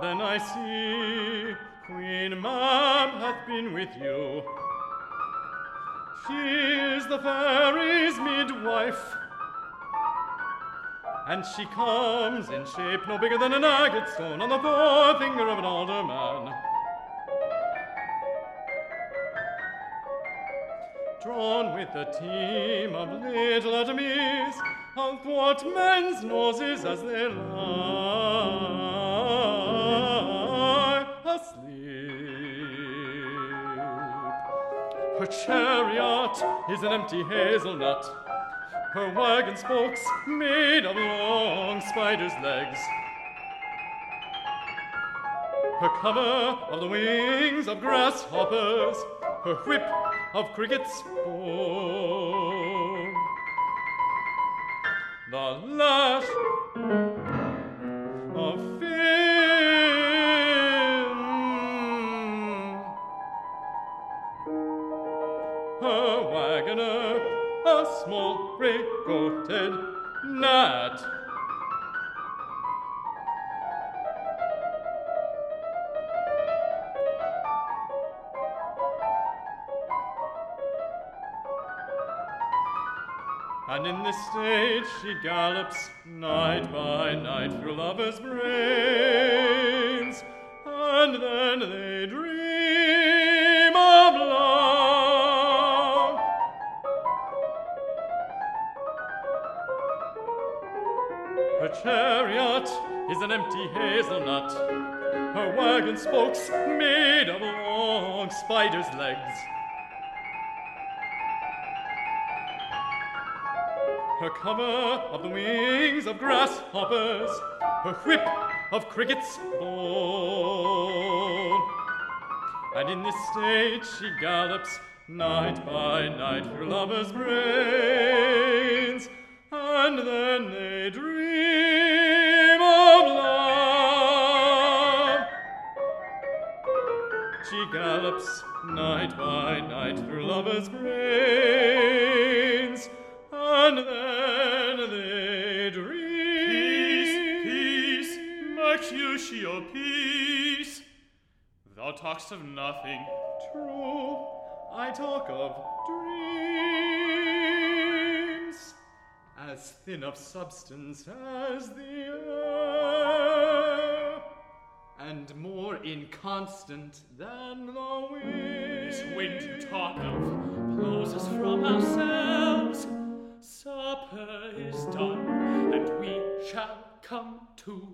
then I see Queen Mab hath been with you. She is the fairies' midwife, and she comes in shape no bigger than an agate stone on the forefinger of an alderman. Drawn with a team of little atomies, athwart men's noses as they lie asleep. Her chariot is an empty hazelnut, her wagon spokes made of long spider's legs, her cover of the wings of grasshoppers, her whip of cricket's bone. The lash of Finn, her wagoner, a small gray-coated gnat. And in this state she gallops night by night through lovers' brains, and then they dream of love. Her chariot is an empty hazelnut, her wagon spokes made of long spider's legs. Her cover of the wings of grasshoppers, her whip of cricket's bone. And in this state she gallops night by night through lovers' brains, and then they dream of love. She gallops night by night through lovers' brains, and then they dream. Peace, peace, Mercutio, peace. Thou talk'st of nothing. True, I talk of dreams, as thin of substance as the air, and more inconstant than the wind. This wind you talk of blows us from ourselves. Supper is done, and we shall come to